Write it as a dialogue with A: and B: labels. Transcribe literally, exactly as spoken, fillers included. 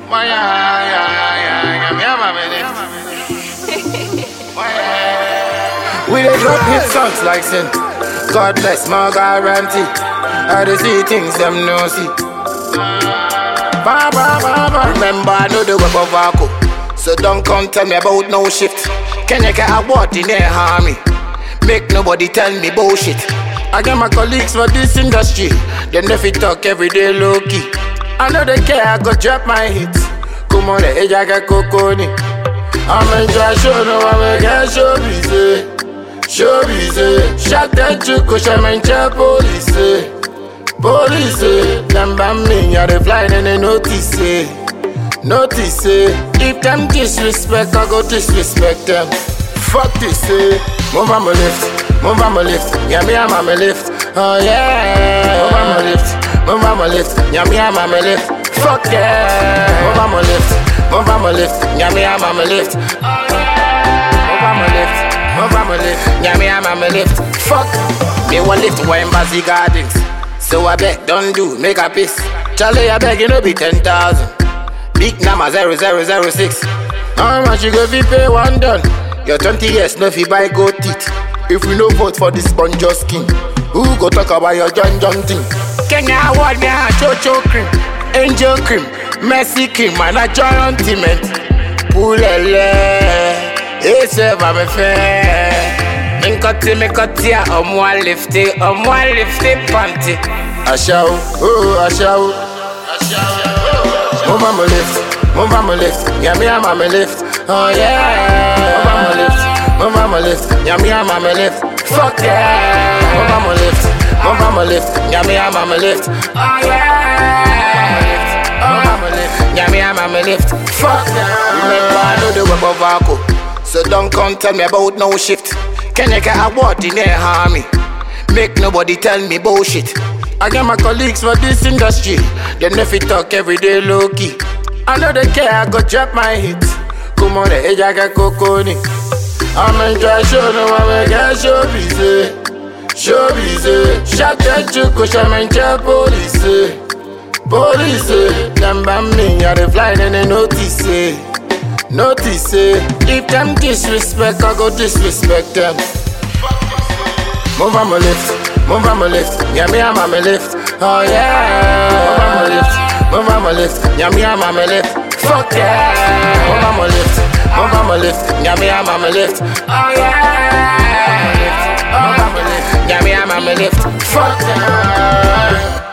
A: Why, yeah, yeah, yeah, yeah, yeah, yeah, we dey drop hit songs like sin. God bless my guarantee. I dey see things them no see. Ba, ba, ba, ba. Remember I know the web of Vaco, so don't come tell me about no shift. Can you get a word in there, harmy? Make nobody tell me bullshit. I get my colleagues for this industry. Them never talk every day low key. I know they care, I go drop my hits. Come on, the edge I get coconi. I'm enjoy show, no I'm get show busy. Show busy. Shot that you push I'm in police. Police, them ban me, yeah they flying and they notice it. Notice it. If them disrespect, I go disrespect them. Fuck this, eh. Move on my lift, move on my lift. Yeah, me I'm on my lift. Oh yeah. Move on my lift, move on my lift. Yeah, me I'm on my lift. Fuck yeah. Move on my lift, move on my lift. Yeah, me I'm on my lift. Oh yeah. Move on my lift, move on my lift. Yeah, me I'm on my lift. Fuck. Me one lift where in Bazzi Gardens. So I beg, don't do, make a piss. Charlie, I beg, you know be ten thousand. Big number zero zero zero six. How much you go fi pay one done? Your twenty years no fi buy gold teeth. If we no vote for this sponge skin, who go talk about your John John thing? Kenya award me a Chocho cream, Angel cream, Messi cream, and a giant cement. Poulele, ese va me faire. Minkoti mikoti ya omwa lifty, omwa lifty panty. Ashaw, oh ashaw, ashaw. Move on my lift, move on my lift. Yeah, me I'm on my lift. Oh yeah. Move on my lift, move on my lift. Yeah, me I'm on my lift. Fuck yeah. Move on my lift, move on my lift. Yeah, me I'm on my lift. Oh yeah. Move on my lift. Yeah, me I'm on my lift. Fuck yeah. Remember I know the web of Vaco, so don't come tell me about no shift. Can you get a word in there, harmy? Make nobody tell me bullshit. I get my colleagues for this industry. Them never talk every day low key. I know they care, I go drop my hits. Come on, the edge I get coconi. I'm enjoy show, no I'm get show busy. Show busy. Shot that you push I'm in police. Police, them ban me, yeah they flying and they notice it. Notice it. If them disrespect, I go disrespect them. Move on my lift, move on my lift. Yeah, me I'm on my lift. Oh yeah. Move on my lift, move on my lift. Yeah, me I'm on my lift. Fuck yeah. Move on my lift, move on my lift. Yeah, me I'm on my lift. Oh yeah. Move on my lift, yeah, me I'm on my lift. Fuck yeah.